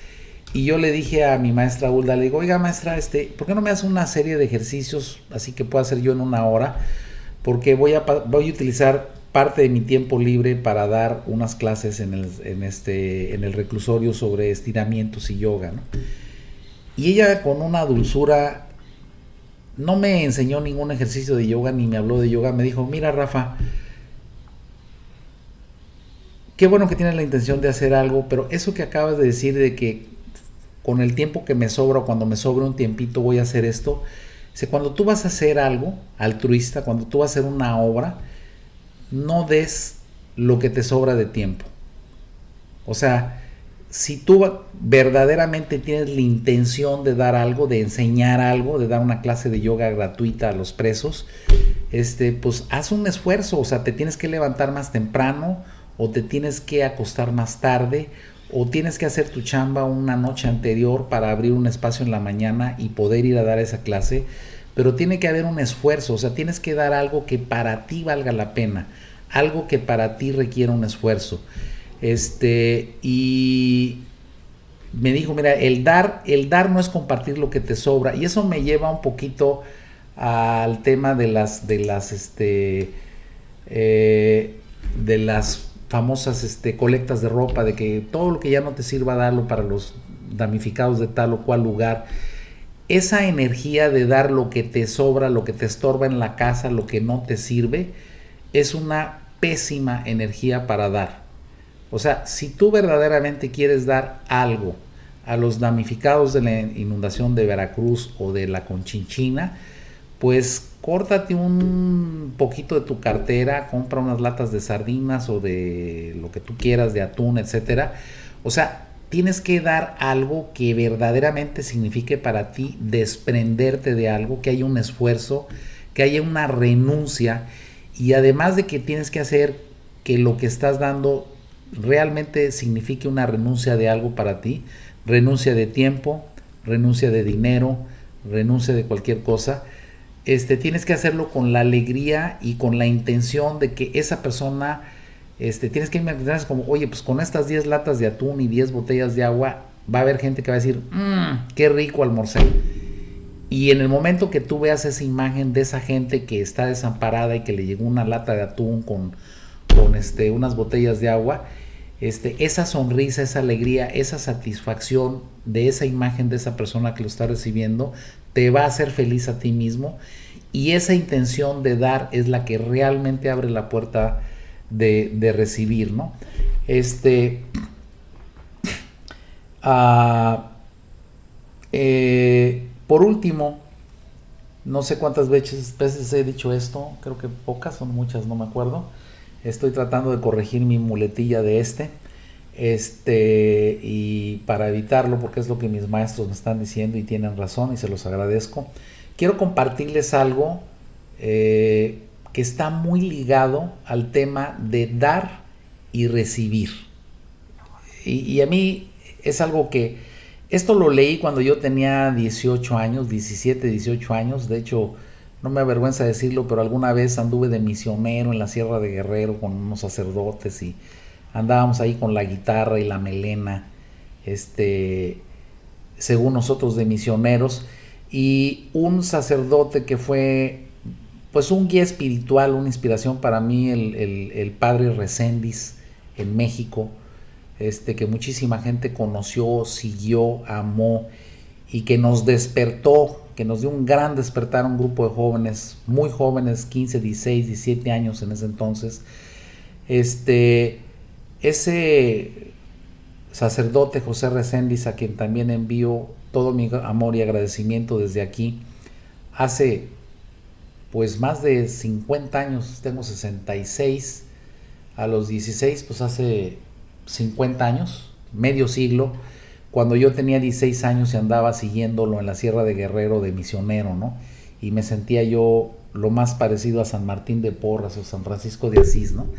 Y yo le dije a mi maestra Hulda, le digo, oiga maestra, ¿por qué no me hace una serie de ejercicios así que pueda hacer yo en una hora? Porque voy a utilizar parte de mi tiempo libre para dar unas clases en el reclusorio sobre estiramientos y yoga, ¿no? Y ella, con una dulzura, no me enseñó ningún ejercicio de yoga ni me habló de yoga. Me dijo, mira Rafa, qué bueno que tienes la intención de hacer algo, pero eso que acabas de decir de que con el tiempo que me sobra o cuando me sobra un tiempito voy a hacer esto, cuando tú vas a hacer algo altruista, cuando tú vas a hacer una obra, no des lo que te sobra de tiempo. O sea, si tú verdaderamente tienes la intención de dar algo, de enseñar algo, de dar una clase de yoga gratuita a los presos, pues haz un esfuerzo. O sea, te tienes que levantar más temprano, o te tienes que acostar más tarde, o tienes que hacer tu chamba una noche anterior para abrir un espacio en la mañana y poder ir a dar esa clase. Pero tiene que haber un esfuerzo. O sea, tienes que dar algo que para ti valga la pena, algo que para ti requiera un esfuerzo. Y me dijo, mira, el dar no es compartir lo que te sobra. Y eso me lleva un poquito al tema de las famosas colectas de ropa, de que todo lo que ya no te sirva, darlo para los damnificados de tal o cual lugar. Esa energía de dar lo que te sobra, lo que te estorba en la casa, lo que no te sirve, es una pésima energía para dar. O sea, si tú verdaderamente quieres dar algo a los damnificados de la inundación de Veracruz o de la Conchinchina, pues córtate un poquito de tu cartera, compra unas latas de sardinas o de lo que tú quieras, de atún, etcétera. O sea, tienes que dar algo que verdaderamente signifique para ti desprenderte de algo, que haya un esfuerzo, que haya una renuncia, y además de que tienes que hacer que lo que estás dando realmente signifique una renuncia de algo para ti, renuncia de tiempo, renuncia de dinero, renuncia de cualquier cosa. Tienes que hacerlo con la alegría y con la intención de que esa persona, tienes que imaginarse como, oye, pues con estas 10 latas de atún y 10 botellas de agua, va a haber gente que va a decir, qué rico almorcé. Y en el momento que tú veas esa imagen de esa gente que está desamparada y que le llegó una lata de atún con unas botellas de agua, esa sonrisa, esa alegría, esa satisfacción de esa imagen de esa persona que lo está recibiendo, te va a hacer feliz a ti mismo, y esa intención de dar es la que realmente abre la puerta de recibir, ¿no? Por último, no sé cuántas veces he dicho esto, creo que pocas, son muchas, no me acuerdo. Estoy tratando de corregir mi muletilla de y para evitarlo, porque es lo que mis maestros me están diciendo y tienen razón y se los agradezco, quiero compartirles algo que está muy ligado al tema de dar y recibir. Y a mí es algo que, esto lo leí cuando yo tenía 18 años, 17, 18 años, de hecho no me avergüenza decirlo, pero alguna vez anduve de misionero en la Sierra de Guerrero con unos sacerdotes y andábamos ahí con la guitarra y la melena, según nosotros de misioneros, y un sacerdote que fue pues un guía espiritual, una inspiración para mí, el padre Reséndiz en México, que muchísima gente conoció, siguió, amó y que nos despertó, que nos dio un gran despertar a un grupo de jóvenes, muy jóvenes, 15, 16, 17 años en ese entonces. Ese sacerdote José Reséndiz, a quien también envío todo mi amor y agradecimiento desde aquí, hace pues más de 50 años, tengo 66, a los 16 pues hace 50 años, medio siglo, cuando yo tenía 16 años y andaba siguiéndolo en la Sierra de Guerrero de misionero, ¿no? Y me sentía yo lo más parecido a San Martín de Porras o San Francisco de Asís, ¿no?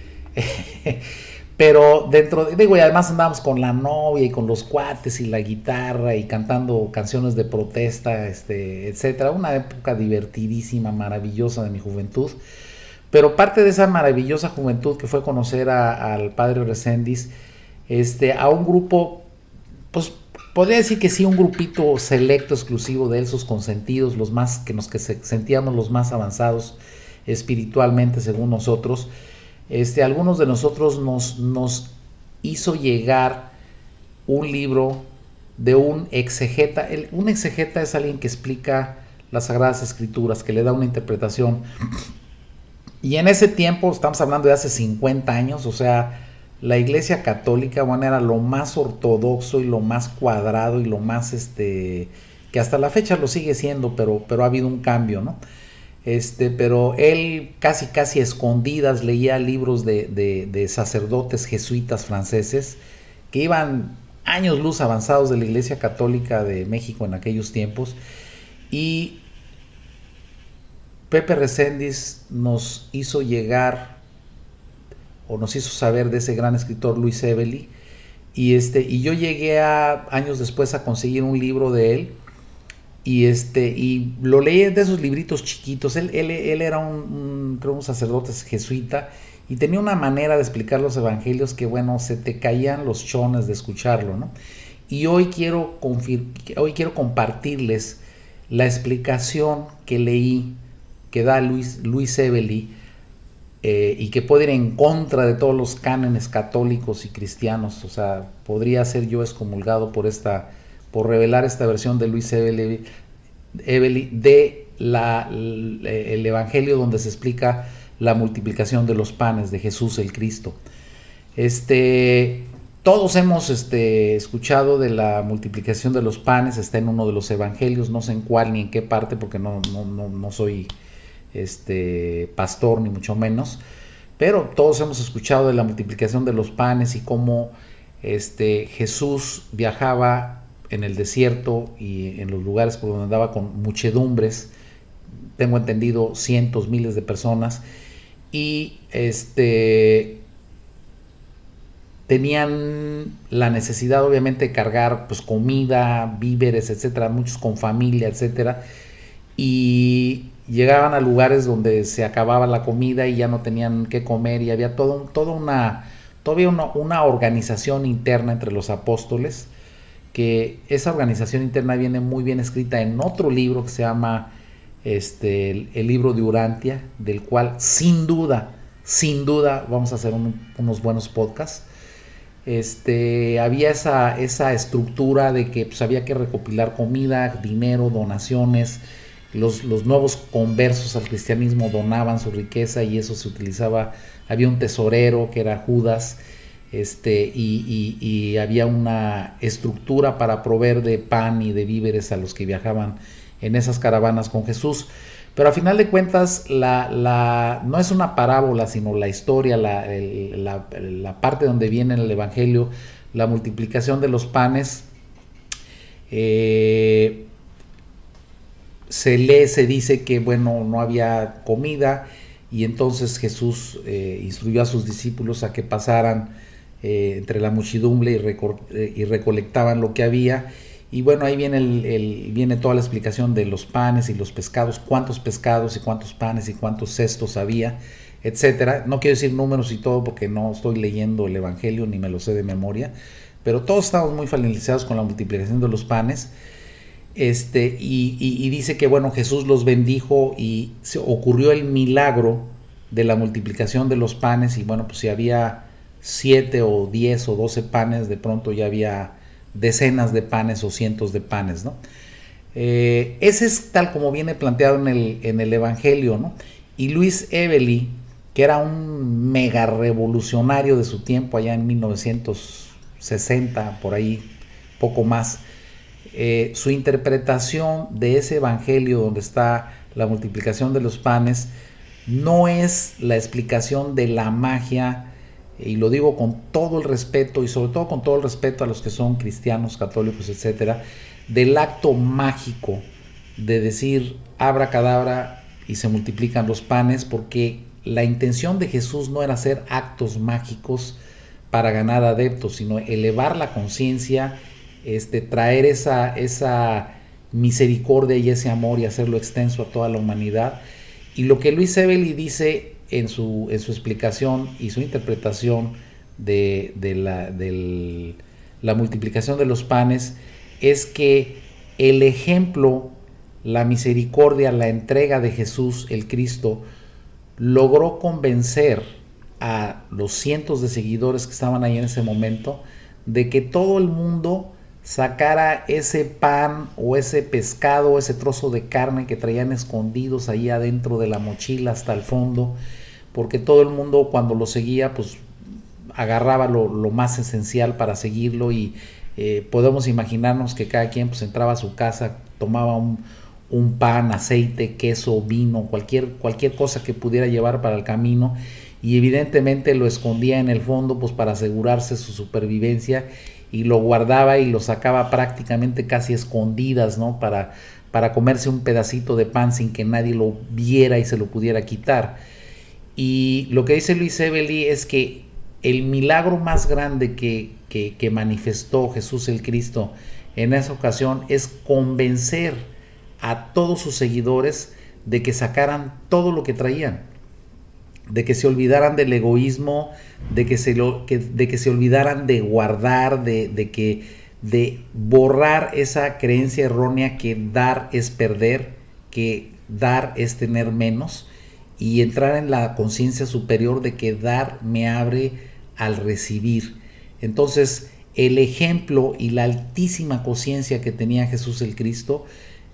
Pero y además andábamos con la novia y con los cuates y la guitarra y cantando canciones de protesta, etcétera. Una época divertidísima, maravillosa de mi juventud. Pero parte de esa maravillosa juventud que fue conocer al padre Reséndiz, a un grupo pues podría decir que sí, un grupito selecto, exclusivo de él, sus consentidos, los más que nos que sentíamos los más avanzados espiritualmente según nosotros. Algunos de nosotros nos hizo llegar un libro de un exegeta. Un exegeta es alguien que explica las Sagradas Escrituras, que le da una interpretación. Y en ese tiempo, estamos hablando de hace 50 años, o sea, la Iglesia Católica, bueno, era lo más ortodoxo y lo más cuadrado y lo más, que hasta la fecha lo sigue siendo, pero ha habido un cambio, ¿no? Pero él casi escondidas leía libros de sacerdotes jesuitas franceses que iban años luz avanzados de la Iglesia Católica de México en aquellos tiempos. Y Pepe Reséndiz nos hizo llegar o nos hizo saber de ese gran escritor Luis Evely, y yo llegué años después a conseguir un libro de él, y lo leí de esos libritos chiquitos. Él era creo un sacerdote jesuita, y tenía una manera de explicar los evangelios que, bueno, se te caían los chones de escucharlo, ¿no? Y hoy quiero compartirles la explicación que leí, que da Luis Evely, y que puede ir en contra de todos los cánones católicos y cristianos. O sea, podría ser yo excomulgado por revelar esta versión de Luis Evely de el evangelio donde se explica la multiplicación de los panes de Jesús el Cristo. Todos hemos escuchado de la multiplicación de los panes. Está en uno de los evangelios, no sé en cuál ni en qué parte, porque no soy pastor ni mucho menos, pero todos hemos escuchado de la multiplicación de los panes y cómo Jesús viajaba en el desierto y en los lugares por donde andaba con muchedumbres, tengo entendido cientos, miles de personas, y tenían la necesidad obviamente de cargar pues comida, víveres, etcétera, muchos con familia, etcétera, y llegaban a lugares donde se acababa la comida y ya no tenían qué comer, y había todavía una organización interna entre los apóstoles, que esa organización interna viene muy bien escrita en otro libro que se llama el libro de Urantia, del cual sin duda vamos a hacer unos buenos podcasts. Había esa estructura de que pues había que recopilar comida, dinero, donaciones. Los nuevos conversos al cristianismo donaban su riqueza y eso se utilizaba. Había un tesorero que era Judas, y había una estructura para proveer de pan y de víveres a los que viajaban en esas caravanas con Jesús. Pero a final de cuentas no es una parábola, sino la historia, la parte donde viene en el evangelio la multiplicación de los panes. Se dice que, bueno, no había comida, y entonces Jesús instruyó a sus discípulos a que pasaran entre la muchedumbre y recolectaban lo que había. Y bueno, ahí viene toda la explicación de los panes y los pescados, cuántos pescados y cuántos panes y cuántos cestos había, etcétera. No quiero decir números y todo porque no estoy leyendo el evangelio ni me lo sé de memoria, pero todos estamos muy familiarizados con la multiplicación de los panes. Y dice que, bueno, Jesús los bendijo y se ocurrió el milagro de la multiplicación de los panes, y bueno, pues si había 7 o 10 o 12 panes, de pronto ya había decenas de panes o cientos de panes, ¿no? Ese es tal como viene planteado en el evangelio, ¿no? Y Luis Evely, que era un mega revolucionario de su tiempo, allá en 1960, por ahí, poco más, su interpretación de ese evangelio donde está la multiplicación de los panes no es la explicación de la magia, y lo digo con todo el respeto, y sobre todo con todo el respeto a los que son cristianos, católicos, etcétera, del acto mágico de decir abracadabra y se multiplican los panes, porque la intención de Jesús no era hacer actos mágicos para ganar adeptos, sino elevar la conciencia, traer esa misericordia y ese amor y hacerlo extenso a toda la humanidad. Y lo que Luis Evely dice en su explicación y su interpretación de la multiplicación de los panes, es que el ejemplo, la misericordia, la entrega de Jesús, el Cristo, logró convencer a los cientos de seguidores que estaban ahí en ese momento de que todo el mundo sacara ese pan o ese pescado o ese trozo de carne que traían escondidos ahí adentro de la mochila hasta el fondo, porque todo el mundo cuando lo seguía pues agarraba lo más esencial para seguirlo, y podemos imaginarnos que cada quien pues entraba a su casa, tomaba un pan, aceite, queso, vino, cualquier cosa que pudiera llevar para el camino, y evidentemente lo escondía en el fondo pues para asegurarse su supervivencia, y lo guardaba y lo sacaba prácticamente casi escondidas, ¿no? Para comerse un pedacito de pan sin que nadie lo viera y se lo pudiera quitar. Y lo que dice Luis Ebeli es que el milagro más grande que manifestó Jesús el Cristo en esa ocasión es convencer a todos sus seguidores de que sacaran todo lo que traían, de que se olvidaran del egoísmo, de que se olvidaran de guardar, de borrar esa creencia errónea que dar es perder, que dar es tener menos, y entrar en la conciencia superior de que dar me abre al recibir. Entonces, el ejemplo y la altísima conciencia que tenía Jesús el Cristo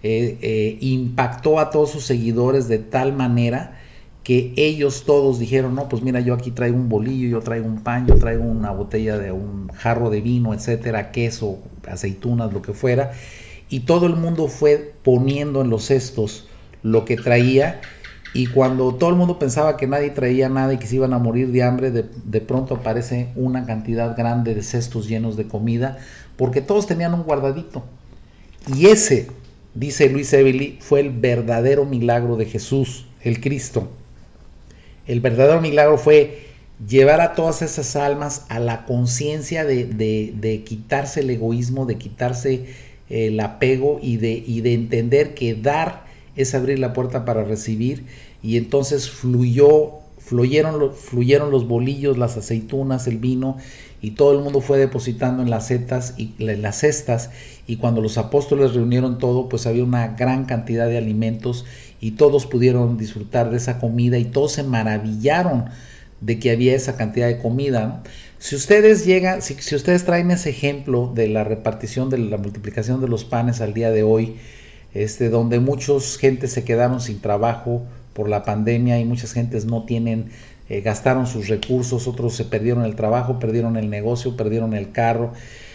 impactó a todos sus seguidores de tal manera que ellos todos dijeron, no, pues mira, yo aquí traigo un bolillo, yo traigo un pan, yo traigo una botella de un jarro de vino, etcétera, queso, aceitunas, lo que fuera, y todo el mundo fue poniendo en los cestos lo que traía, y cuando todo el mundo pensaba que nadie traía nada y que se iban a morir de hambre, de pronto aparece una cantidad grande de cestos llenos de comida, porque todos tenían un guardadito. Y ese, dice Luis Ebeli, fue el verdadero milagro de Jesús, el Cristo. El verdadero milagro fue llevar a todas esas almas a la conciencia de quitarse el egoísmo, de quitarse el apego, y de entender que dar es abrir la puerta para recibir. Y entonces fluyeron los bolillos, las aceitunas, el vino, y todo el mundo fue depositando en las cestas, y cuando los apóstoles reunieron todo, pues había una gran cantidad de alimentos, y todos pudieron disfrutar de esa comida, y todos se maravillaron de que había esa cantidad de comida, ¿no? Si ustedes traen ese ejemplo de la repartición, de la multiplicación de los panes al día de hoy, donde muchas gentes se quedaron sin trabajo por la pandemia, y muchas gentes no tienen, gastaron sus recursos, otros se perdieron el trabajo, perdieron el negocio, perdieron el carro,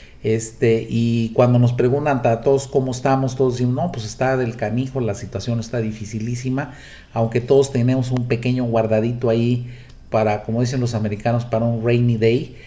y cuando nos preguntan a todos cómo estamos, todos decimos, no, pues está del canijo, la situación está dificilísima, aunque todos tenemos un pequeño guardadito ahí para, como dicen los americanos, para un rainy day.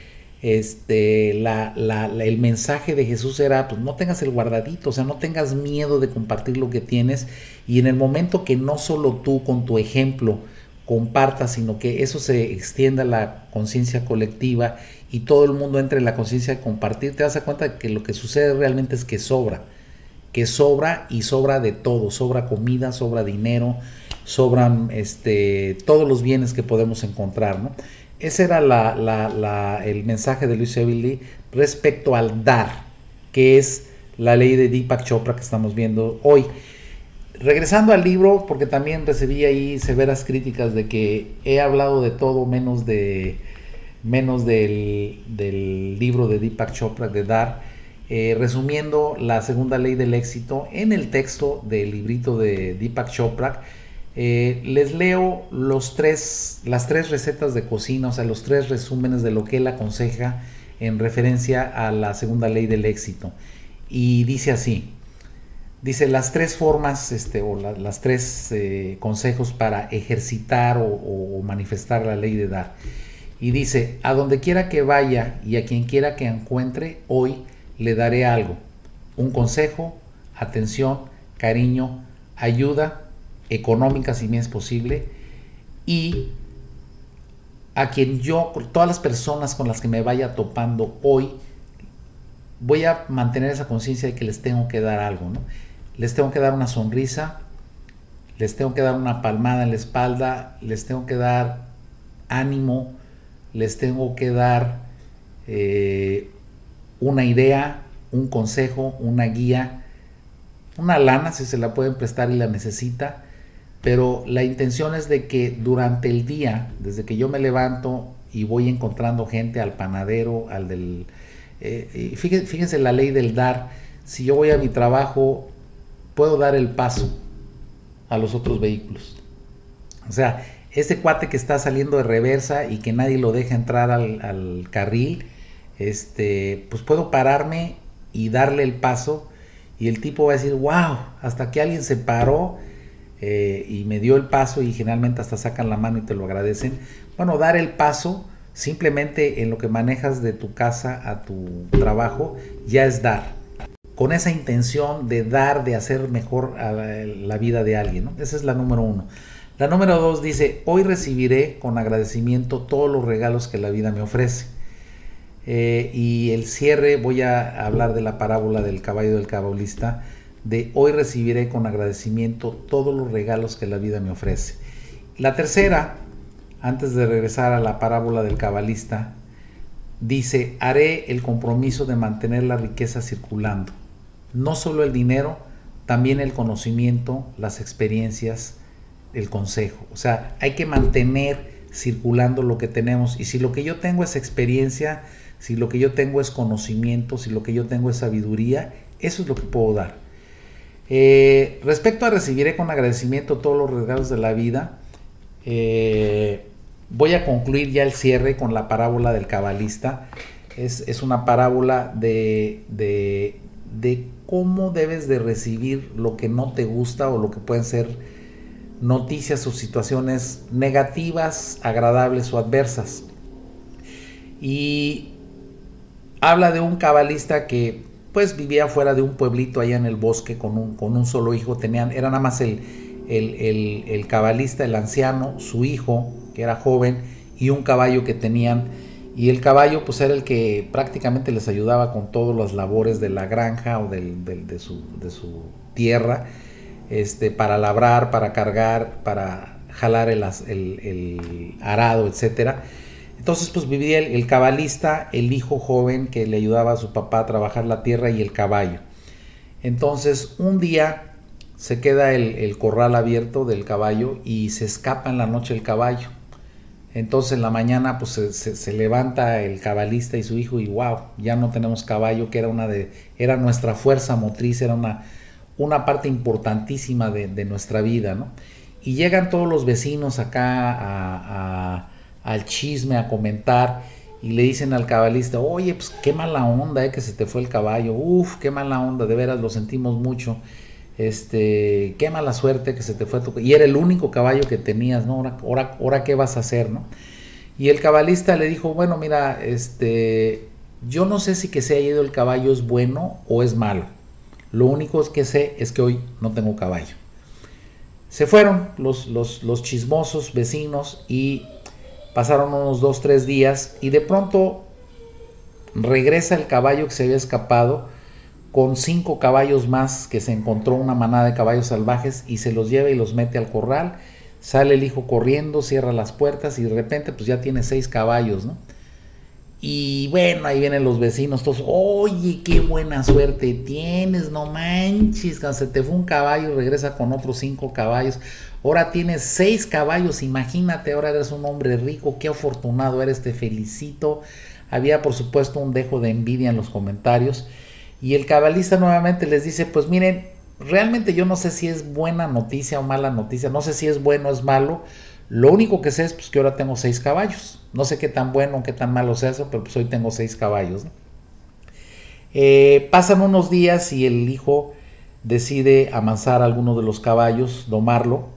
El mensaje de Jesús era, pues no tengas el guardadito, o sea, no tengas miedo de compartir lo que tienes, y en el momento que no solo tú con tu ejemplo compartas, sino que eso se extienda a la conciencia colectiva y todo el mundo entre en la conciencia de compartir, te das cuenta de que lo que sucede realmente es que sobra y sobra de todo, sobra comida, sobra dinero, sobran todos los bienes que podemos encontrar, ¿no? Ese era el mensaje de Luis Ebeli respecto al dar, que es la ley de Deepak Chopra que estamos viendo hoy. Regresando al libro, porque también recibí ahí severas críticas de que he hablado de todo menos del libro de Deepak Chopra, de dar. Resumiendo la segunda ley del éxito, en el texto del librito de Deepak Chopra, les leo las tres recetas de cocina, o sea, los 3 resúmenes de lo que él aconseja en referencia a la segunda ley del éxito. Y dice así, dice las 3 formas, las 3 consejos para ejercitar o manifestar la ley de dar. Y dice, a donde quiera que vaya y a quien quiera que encuentre, hoy le daré algo, un consejo, atención, cariño, ayuda económica si me es posible, y a quien todas las personas con las que me vaya topando hoy, voy a mantener esa conciencia de que les tengo que dar algo, ¿no? Les tengo que dar una sonrisa, les tengo que dar una palmada en la espalda, les tengo que dar ánimo, les tengo que dar una idea, un consejo, una guía, una lana si se la pueden prestar y la necesita, pero la intención es de que durante el día, desde que yo me levanto y voy encontrando gente, al panadero, al del... fíjense la ley del dar. Si yo voy a mi trabajo, puedo dar el paso a los otros vehículos. O sea, ese cuate que está saliendo de reversa y que nadie lo deja entrar al carril, pues puedo pararme y darle el paso, y el tipo va a decir, wow, hasta que alguien se paró y me dio el paso, y generalmente hasta sacan la mano y te lo agradecen. Bueno, dar el paso simplemente en lo que manejas de tu casa a tu trabajo ya es dar, con esa intención de dar, de hacer mejor a la vida de alguien, ¿no? Esa es la número 1. La número 2 dice, hoy recibiré con agradecimiento todos los regalos que la vida me ofrece. Y el cierre, voy a hablar de la parábola del caballo del cabalista, de hoy recibiré con agradecimiento todos los regalos que la vida me ofrece. La tercera, antes de regresar a la parábola del cabalista, dice, haré el compromiso de mantener la riqueza circulando, no solo el dinero, también el conocimiento, las experiencias, el consejo. O sea, hay que mantener circulando lo que tenemos, y si lo que yo tengo es experiencia, si lo que yo tengo es conocimiento, si lo que yo tengo es sabiduría, eso es lo que puedo dar. Respecto a recibiré con agradecimiento todos los regalos de la vida, voy a concluir ya el cierre con la parábola del cabalista. Es una parábola de cómo debes de recibir lo que no te gusta, o lo que pueden ser noticias o situaciones negativas, agradables o adversas. Y habla de un cabalista que pues vivía fuera de un pueblito allá en el bosque con un solo hijo. Era nada más el cabalista, el anciano, su hijo que era joven, y un caballo que tenían, y el caballo pues era el que prácticamente les ayudaba con todas las labores de la granja o de su tierra, para labrar, para cargar, para jalar el arado, etcétera. Entonces pues vivía el cabalista, el hijo joven que le ayudaba a su papá a trabajar la tierra, y el caballo. Entonces un día se queda el corral abierto del caballo y se escapa en la noche el caballo. Entonces en la mañana pues se levanta el cabalista y su hijo, y wow, ya no tenemos caballo, que era nuestra fuerza motriz, era una parte importantísima de nuestra vida, ¿no? Y llegan todos los vecinos acá al chisme, a comentar, y le dicen al cabalista, oye, pues qué mala onda, que se te fue el caballo, qué mala onda, de veras lo sentimos mucho, qué mala suerte que se te fue y era el único caballo que tenías, ¿no? Ahora qué vas a hacer, ¿no? Y el cabalista le dijo, bueno, mira, yo no sé si que se haya ido el caballo es bueno o es malo, lo único que sé es que hoy no tengo caballo. Se fueron los chismosos vecinos, y pasaron unos 2-3 días, y de pronto regresa el caballo que se había escapado con 5 caballos más, que se encontró una manada de caballos salvajes, y se los lleva y los mete al corral. Sale el hijo corriendo, cierra las puertas, y de repente pues ya tiene 6 caballos, ¿no? Y bueno, ahí vienen los vecinos todos, oye, qué buena suerte tienes, no manches, se te fue un caballo y regresa con otros 5 caballos, ahora tienes 6 caballos, imagínate, ahora eres un hombre rico, qué afortunado eres, te felicito. Había por supuesto un dejo de envidia en los comentarios, y el cabalista nuevamente les dice, pues miren, realmente yo no sé si es buena noticia o mala noticia, no sé si es bueno o es malo. Lo único que sé es pues, que ahora tengo 6 caballos. No sé qué tan bueno o qué tan malo sea eso, pero pues hoy tengo 6 caballos, ¿no? Pasan unos días y el hijo decide amansar a alguno de los caballos, domarlo,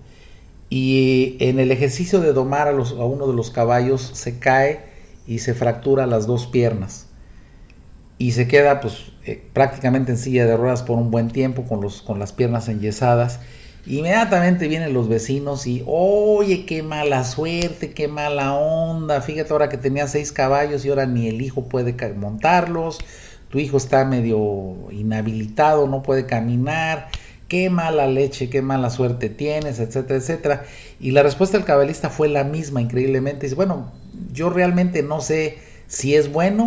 y en el ejercicio de domar a uno de los caballos se cae y se fractura las 2 piernas. Y se queda pues prácticamente en silla de ruedas por un buen tiempo con las piernas enyesadas. Inmediatamente vienen los vecinos y, oye, qué mala suerte, qué mala onda, fíjate ahora que tenía 6 caballos y ahora ni el hijo puede montarlos, tu hijo está medio inhabilitado, no puede caminar, qué mala leche, qué mala suerte tienes, etcétera, etcétera. Y la respuesta del cabalista fue la misma, increíblemente. Dice, bueno, yo realmente no sé si es bueno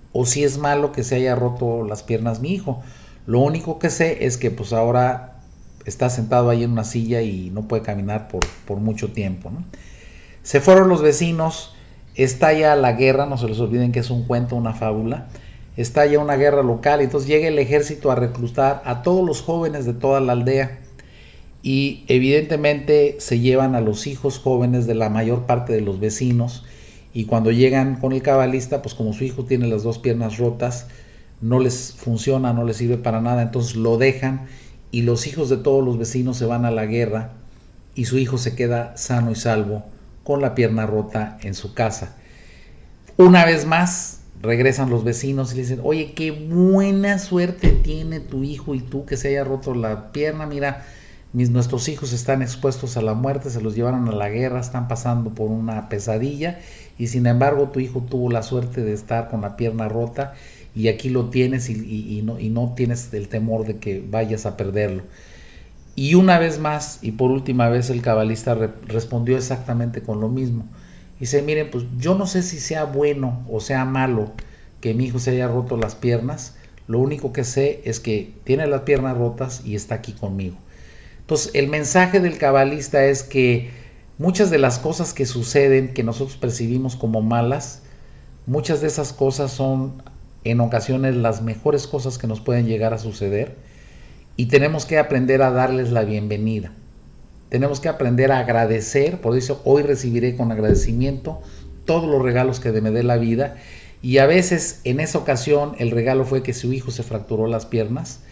o si es malo que se haya roto las piernas mi hijo. Lo único que sé es que pues ahora está sentado ahí en una silla y no puede caminar por mucho tiempo, ¿no? Se fueron los vecinos, estalla la guerra, no se les olviden que es un cuento, una fábula. Estalla una guerra local, y entonces llega el ejército a reclutar a todos los jóvenes de toda la aldea, y evidentemente se llevan a los hijos jóvenes de la mayor parte de los vecinos, y cuando llegan con el cabalista, pues como su hijo tiene las dos piernas rotas, no les funciona, no les sirve para nada, entonces lo dejan, y los hijos de todos los vecinos se van a la guerra, y su hijo se queda sano y salvo con la pierna rota en su casa. Una vez más regresan los vecinos y le dicen: oye, qué buena suerte tiene tu hijo y tú que se haya roto la pierna, mira, nuestros hijos están expuestos a la muerte, se los llevaron a la guerra, están pasando por una pesadilla, y sin embargo tu hijo tuvo la suerte de estar con la pierna rota, y aquí lo tienes, y no tienes el temor de que vayas a perderlo. Y una vez más, y por última vez, el cabalista respondió exactamente con lo mismo. Dice: miren, pues yo no sé si sea bueno o sea malo que mi hijo se haya roto las piernas, lo único que sé es que tiene las piernas rotas y está aquí conmigo. Entonces, el mensaje del cabalista es que muchas de las cosas que suceden, que nosotros percibimos como malas, muchas de esas cosas son en ocasiones las mejores cosas que nos pueden llegar a suceder, y tenemos que aprender a darles la bienvenida. Tenemos que aprender a agradecer, por eso hoy recibiré con agradecimiento todos los regalos que me dé la vida, y a veces en esa ocasión el regalo fue que su hijo se fracturó las piernas,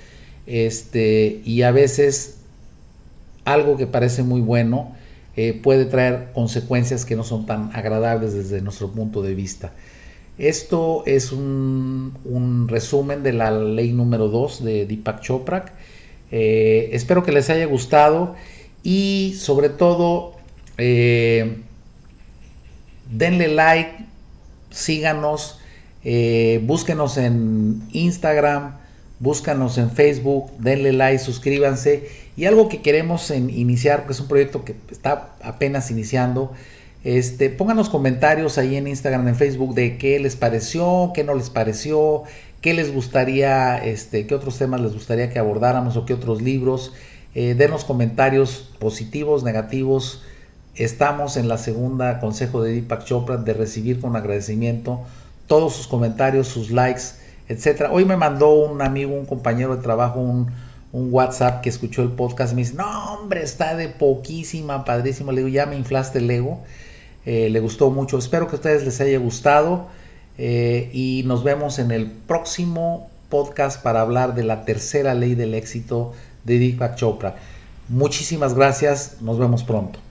y a veces algo que parece muy bueno puede traer consecuencias que no son tan agradables desde nuestro punto de vista. Esto es un resumen de la ley número 2 de Deepak Chopra. Espero que les haya gustado, y sobre todo denle like, síganos, búsquenos en Instagram, búscanos en Facebook, denle like, suscríbanse. Y algo que queremos iniciar, que es un proyecto que está apenas iniciando, pónganos comentarios ahí en Instagram, en Facebook, de qué les pareció, qué no les pareció, qué les gustaría, qué otros temas les gustaría que abordáramos, o qué otros libros. Denos comentarios positivos, negativos. Estamos en la segunda consejo de Deepak Chopra, de recibir con agradecimiento todos sus comentarios, sus likes, etcétera. Hoy me mandó un amigo, un compañero de trabajo, un WhatsApp, que escuchó el podcast, y me dice: no hombre, está de poquísima, padrísimo. Le digo: ya me inflaste el ego. Le gustó mucho. Espero que a ustedes les haya gustado, y nos vemos en el próximo podcast para hablar de la tercera ley del éxito de Deepak Chopra. Muchísimas gracias, nos vemos pronto.